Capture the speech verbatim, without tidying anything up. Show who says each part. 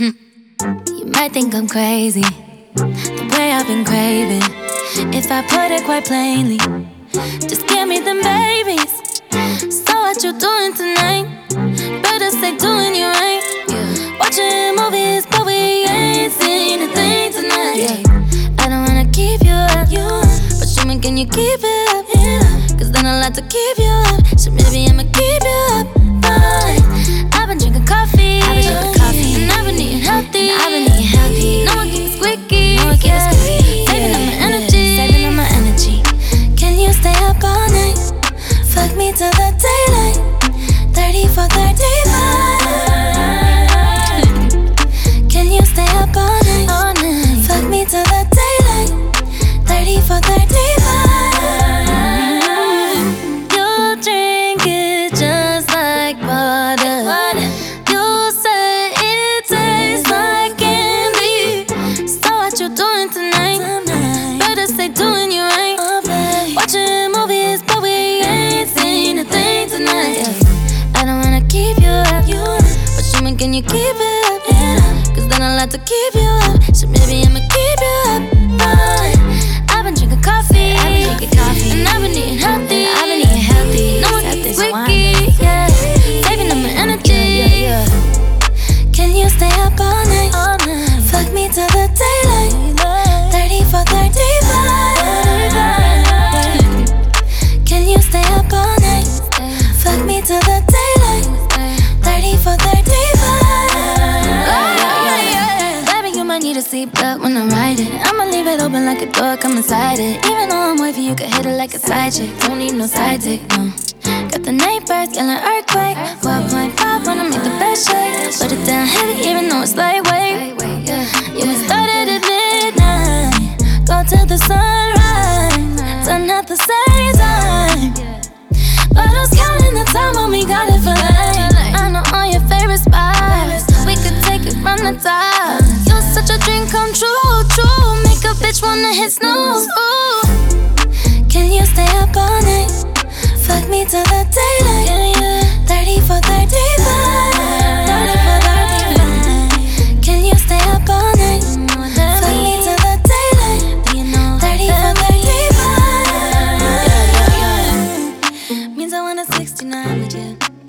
Speaker 1: You might think I'm crazy, the way I've been craving. If I put it quite plainly, just give me them babies. So what you doing tonight? Better stay doing you right. Yeah. Watching movies, but we ain't seen a thing tonight. Yeah. I don't wanna keep you up, you up. But show me, can you keep it up? Yeah. Cause then I'll like to keep you up. So maybe I'ma keep you up. Fine. I've been drinking coffee, I've been drinking coffee, and I've been eating healthy. I've been eating healthy. No one keeps squeaky, no one keeps yeah. squeaky. Saving up my energy, saving up my energy. Can you stay up all night? Fuck me till the daylight. Thirty for thirty-five. Can you stay up all night? All night. Fuck me till the daylight. Thirty for thirty-five. You drink it just like water. You say it tastes like candy. So what you doing tonight? Better stay doing you right. Watching movies, but we ain't seen a thing tonight. I don't wanna keep you up, you up. But show me, can you keep it up? Yeah. Cause then I'll like to keep you up. So maybe I'ma keep you up. Fine. I've been drinking coffee, I've been drinking coffee, and I've been eating healthy. I've been eating healthy. No one keeps squeaky, yeah. Saving up my energy. Yeah, yeah, yeah. Can you stay up all night? All night. Fuck me till the daylight. Thirty for thirty-five. Can you stay up all night? Fuck me till the daylight. Thirty for thirty-five. Baby, you might need a seatbelt when I'm riding. I'ma leave it open like a door, come inside it. Even though I'm wavy, you can hit it like a side chick. Don't need no side dick, no. Got the neighbors yelling earthquake. twelve point five wanna make the best shake. Put it down heavy even though it's lightweight. Yeah, we started at midnight, go till the sunrise. Done at the same time, but who's counting the time when we got it for life? I know all your favorite spots, we could take it from the top. You're such a dream come true, true. Make a bitch wanna hit snooze. Ooh. Can you stay up all night? Fuck me till the daylight. Thirty for thirty-five. Thirty for thirty-five. Can you stay up all night? Fuck me till the daylight. Thirty for thirty-five. Means I want a sixty-nine with you.